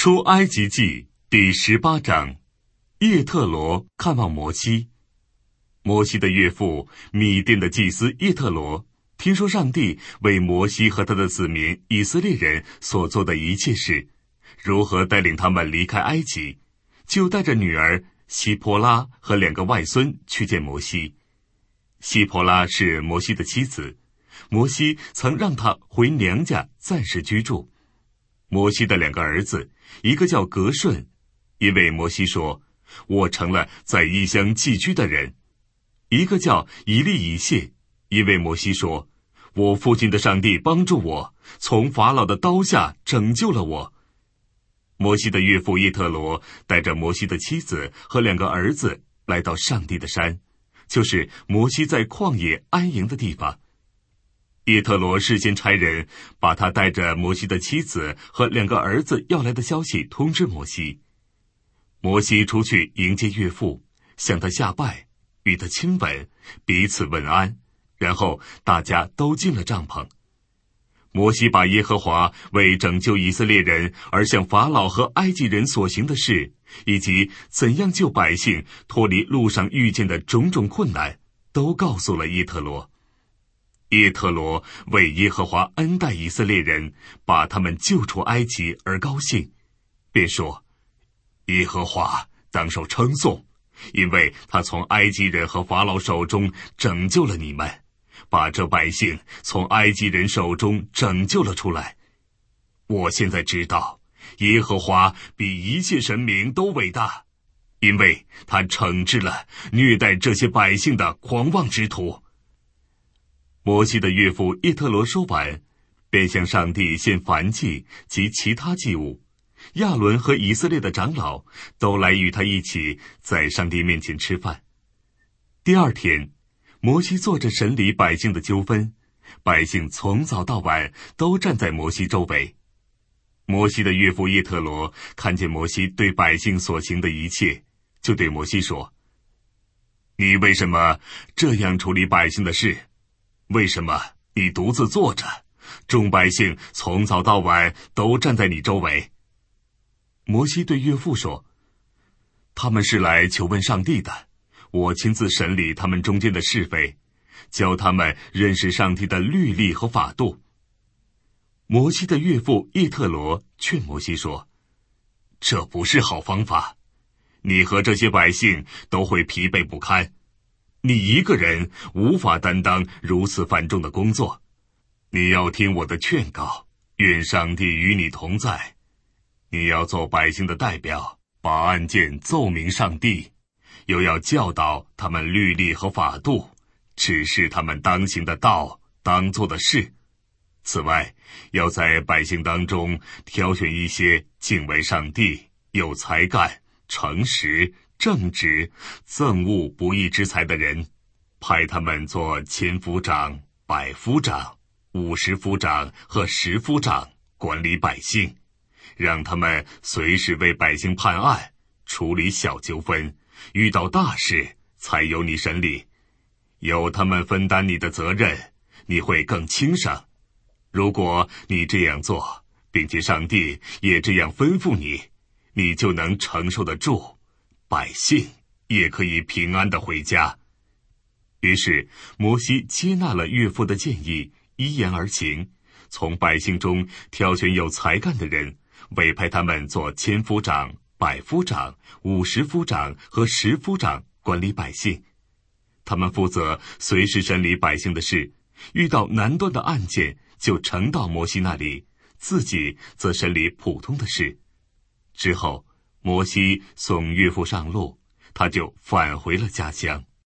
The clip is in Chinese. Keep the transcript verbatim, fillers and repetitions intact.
出埃及记第十八章，叶特罗看望摩西。摩西的岳父米甸的祭司叶特罗听说上帝为摩西和他的子民以色列人所做的一切事，如何带领他们离开埃及，就带着女儿希波拉和两个外孙去见摩西。希波拉是摩西的妻子，摩西曾让她回娘家暂时居住。摩西的两个儿子，一个叫革顺，因为摩西说，我成了在异乡寄居的人；一个叫以利以谢，因为摩西说，我父亲的上帝帮助我，从法老的刀下拯救了我。摩西的岳父叶特罗带着摩西的妻子和两个儿子来到上帝的山，就是摩西在旷野安营的地方。叶特罗事先差人把他带着摩西的妻子和两个儿子要来的消息通知摩西。摩西出去迎接岳父，向他下拜，与他亲吻，彼此问安，然后大家都进了帐篷。摩西把耶和华为拯救以色列人而向法老和埃及人所行的事，以及怎样救百姓脱离路上遇见的种种困难，都告诉了叶特罗。叶特罗为耶和华恩待以色列人，把他们救出埃及而高兴，便说，耶和华当受称颂，因为他从埃及人和法老手中拯救了你们，把这百姓从埃及人手中拯救了出来。我现在知道，耶和华比一切神明都伟大，因为他惩治了虐待这些百姓的狂妄之徒。摩西的岳父叶特罗说完，便向上帝献燔祭及其他祭物。亚伦和以色列的长老都来与他一起在上帝面前吃饭。第二天，摩西坐着审理百姓的纠纷，百姓从早到晚都站在摩西周围。摩西的岳父叶特罗看见摩西对百姓所行的一切，就对摩西说，你为什么这样处理百姓的事？为什么你独自坐着，众百姓从早到晚都站在你周围？摩西对岳父说，他们是来求问上帝的，我亲自审理他们中间的是非，教他们认识上帝的律例和法度。摩西的岳父叶特罗劝摩西说，这不是好方法，你和这些百姓都会疲惫不堪，你一个人无法担当如此繁重的工作，你要听我的劝告，愿上帝与你同在。你要做百姓的代表，把案件奏明上帝，又要教导他们律例和法度，指示他们当行的道，当做的事。此外，要在百姓当中挑选一些敬畏上帝、有才干、诚实、正直、憎恶不义之财的人，派他们做千夫长、百夫长、五十夫长和十夫长，管理百姓，让他们随时为百姓判案，处理小纠纷，遇到大事才由你审理。有他们分担你的责任，你会更轻省。如果你这样做，并且上帝也这样吩咐你，你就能承受得住，百姓也可以平安地回家。于是摩西接纳了岳父的建议，依言而行，从百姓中挑选有才干的人，委派他们做千夫长、百夫长、五十夫长和十夫长，管理百姓。他们负责随时审理百姓的事，遇到难断的案件就呈到摩西那里，自己则审理普通的事。之后摩西送岳父上路，他就返回了家乡。